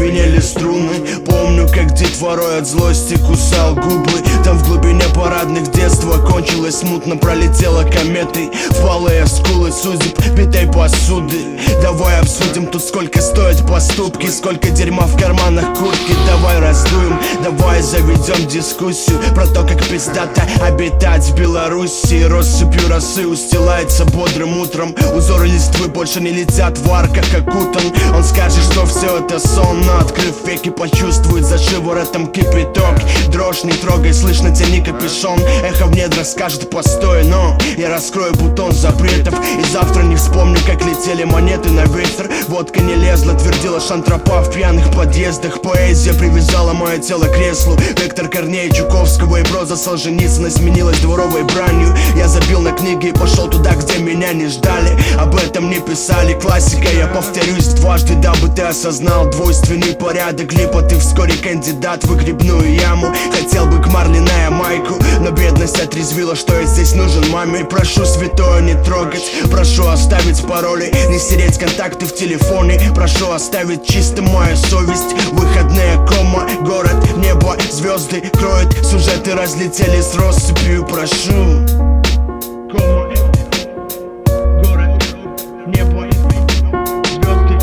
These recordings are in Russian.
звенели струны. Помню, как детворой от злости кусал губы. Там в глубине парадных детства кончилось смутно, пролетела кометой впалые скулы судеб битой посуды. Давай обсудим тут, сколько стоят поступки, сколько дерьма в карманах куртки. Давай раздуем, давай заведем дискуссию про то, как пиздато обитать в Беларуси. Россыпью росы устилается бодрым утром, узоры листвы больше не летят в арках окутан. Он скажет, что все это сон, но открыв веки почувствует за шиворотом кипяток. Дрожь не трогай, слышно, тяни капюшон. Эхо в недрах скажет постой, но я раскрою бутон запретов, и завтра не вспомню, как летели монеты на ветер. Водка не лезла, твердила шантропа в пьяных подъездах. Поэзия привязала мое тело к креслу. Вектор Корнея Чуковского и проза Солженицына сменилась дворовой бранью. Я забил на книги и пошел туда, где меня не ждали. Об этом не писали, классика, я повторюсь дважды, дабы ты осознал двойственный порядок. Либо ты вскоре кандидат в выгребную яму. Хотел бы к Марли на Ямайку, но бедность отрезвила, что я здесь нужен маме. Прошу святое не трогать, прошу оставить пароли, не стереть контакты в телефоне. Прошу оставить чистым мою совесть. Выходные, кома, город, небо, звезды кроют, сюжеты разлетелись россыпью. Прошу, кома, город, небо, звезды.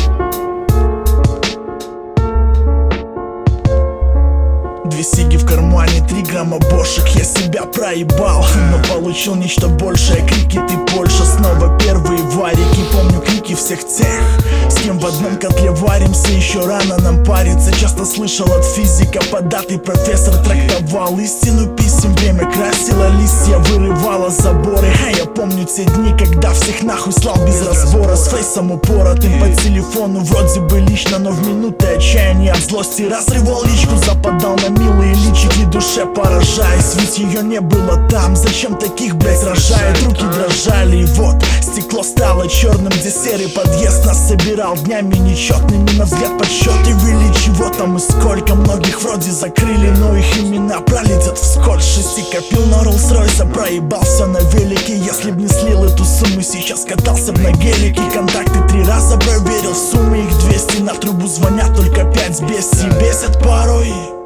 Две сиги в кармане, 3 грамма бошек. Я себя проебал, но получил нечто большее. Крики, ты Польша, снова первые варики. Помню крики всех тех, с кем в одном котле варимся. Еще рано нам париться. Часто слышал от физика податый профессор трактовал истину писем. Время красило листья, вырывало заборы. А я помню те дни, когда всех нахуй слал без разбора. С фейсом упоротым по телефону, вроде бы лично, но в минуты отчаяния от злости разрывал личку, западал на милые личики, душе поражаясь, ведь ее не было там. Зачем таких, блять, рожает? Руки дрожали, и вот стекло стало черным, где серый подъезд нас собирал днями нечетными, на взгляд подсчеты вели. Чего там и сколько, многих вроде закрыли, но их имена пролетят вскользь. 6 копил на Роллс-Ройса, проебал все на велике. Если б не слил эту сумму, сейчас катался б на гелике. Контакты 3 раза проверил, в сумме их 200. На трубу звонят только 5 с бесит порой.